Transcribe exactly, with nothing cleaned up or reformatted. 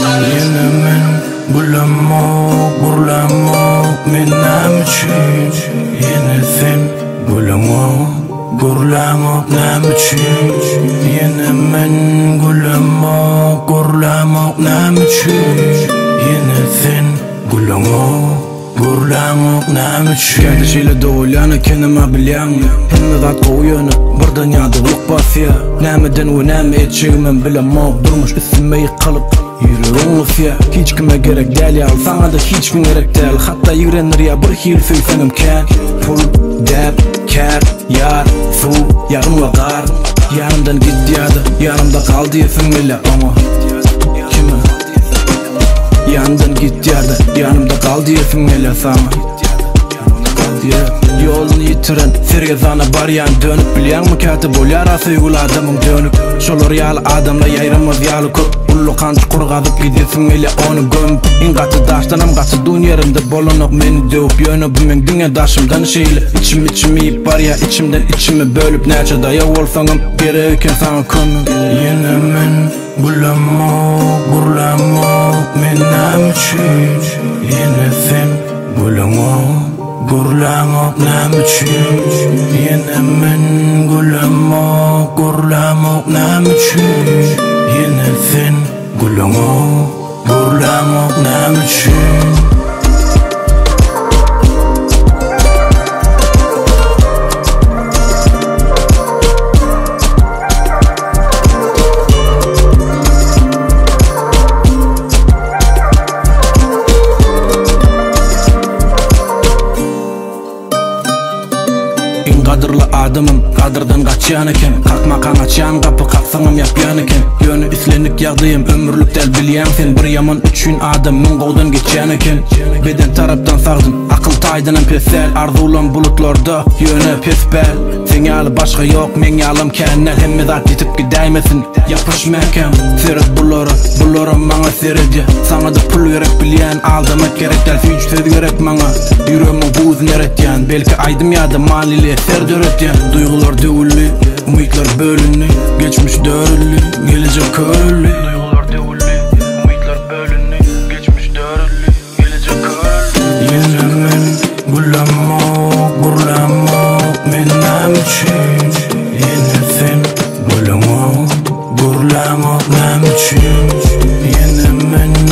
Yine men bulamok, burlamok menem için. Yine sen bulamok, burlamok nem için. Yine men bulamok, burlamok nem için. Yine sen bulamok, burlamok nem için. Kendisiyle doğulanı kendime bilyan. Hemme zat koyunu bir dünyada yok basya. Nemeden ve neme etçiğimin bilemok. Durmuş üstüme yıkalıp yüreğim ufya. Hiç kime gerek değil ya, sana da hiç kim gerek değil. Hatta yürenir ya bir hil söysenim ken. Pul, dep, ker, yar, su, yarım ve gar. Yarımdan gitti ya da yarımda kaldı yesin öyle ama kime? Yandan gitti ya da yanımda kaldı yesin öyle sana. Yeah. Yolunu yitiren serge sana baryan dönüp bilyan mı katı bol yara sevgili adamın dönüp. Şolor yalı adamla yayramaz yalı köp. Ullu kanç kurgadıp gidesin ele onu gömüp. İn katı daştanım katı dün yerimde bolonuk meni dövüp yönüp. Men dünya daşımdan şeyle içim içim yiyip var ya içimden içimi bölüp. Neçe daya olsanım gereken sana kömüp. Yine men bulamok, burlamok menem için. Yine sen bulamok, burlamok nem için. Yine men bulamok, burlamok nem için. Yine sen bulamok, burlamok nem için. Kadırlı adamım, kadırdan kaçyan eken. Kalkmakan açan kapı, kalksanım yapyan eken. Yönü üslenlik yağdıyım, ömürlük del bilyen sen. Bir yaman üçün adam, min qoğdan geçen eken. Beden taraftan sağdın, akıl taydının pesel. Arzulan bulutlarda, yönü pesbel. Sen yalı başka yok, men yalım kennel. Hemme zat yitip gideymesin, yapışmaken. Seret buları, bularım bana seredi. Sana da pul gerek bilyen, aldamak gerek del. Hiç söz gerek bana, yüreğimin buğzun eretyen. Belki aydım ya da malili ser döretyen. Duygular dövüllü, umutlar bölünlü. Geçmiş dörüllü, gelecek körüllü. Duygular dövüllü, umutlar bölünlü. Geçmiş dörüllü, gelecek körüllü. Yine men bulamok, burlamok menem için. Yine sen bulamok, burlamok nem için. Yine men